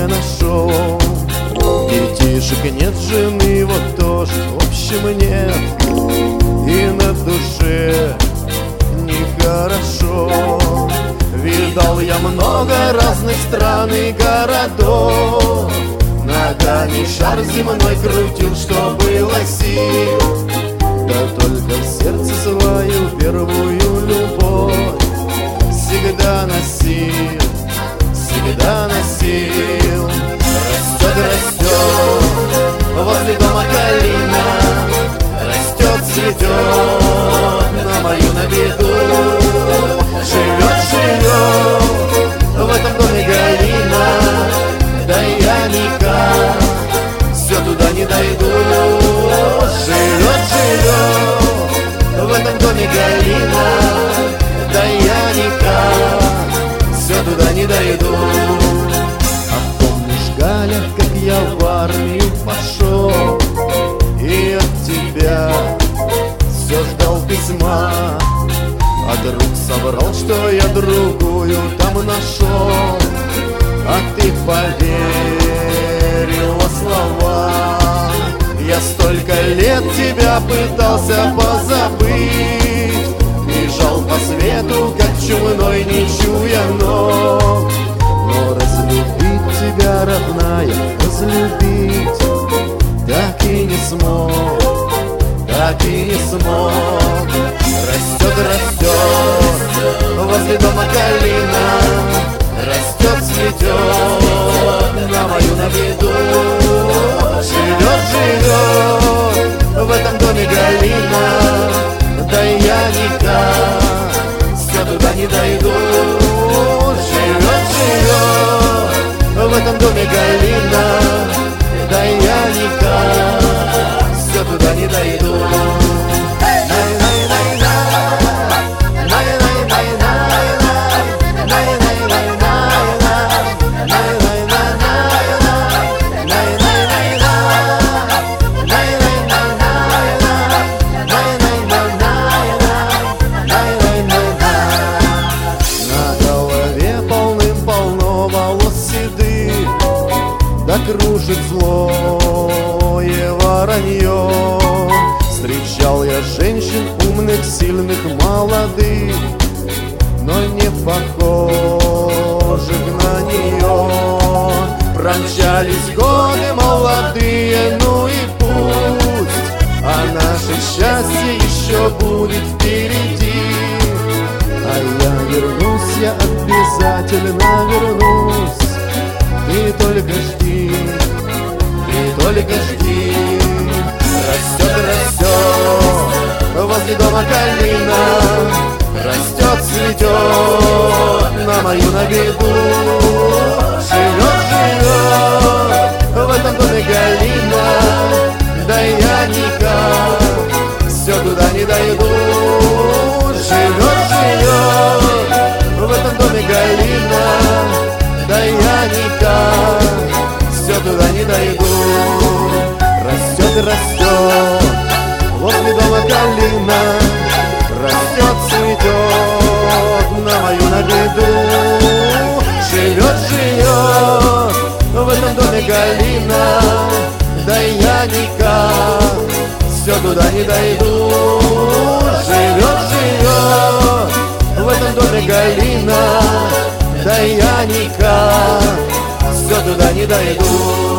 нашел. Детишек нет, жены вот тоже в общем нет, и на душе нехорошо. Видал я много разных стран и городов, ногами шар земной крутил, что было сил. Да только в сердце свою первую любовь всегда носил, всегда носил. Растет, растет возле дома калина, растет, цветет на мою на беду. Живет, живет в этом доме Галина, да я никак все туда не дойду. Живет, живет в этом доме Галина, да я никак все туда не дойду. А помнишь, Галя, как я в армию пошел, и от тебя все ждал письма, а друг соврал, что я другую там нашел, а ты поверила словам. Я столько лет тебя пытался позабыть, бежал по свету, как чумной, не чуя ног. Но разлюбить тебя, родная, разлюбить так и не смог, так и не смог. Растет, растет возле дома калина, растет, цветет на мою на виду. Живет, живет в этом доме Галина, да я никак все туда не дойду. Живет, живет в этом доме Галина, да я никак все туда не дойду. Да кружит злое воронье. Встречал я женщин умных, сильных, молодых, но не похожих на нее. Промчались годы молодые, ну и пусть, а наше счастье еще будет впереди. А я вернусь, я обязательно вернусь. Ты только жди, ты только жди. Растет, растет возле дома калина, растет, цветет на мою на беду. Живет, живет в этом доме Галина, да я никак все туда не дойду. Живет, живет в этом доме Галина, да я никак все туда не дойду. Растет, растет возле дома калина, растет, цветет на мою на беду. Живет, живет в этом доме Галина, да я никак все туда не дойду. Живет, живет в этом доме Галина, да я никак все туда не дойду.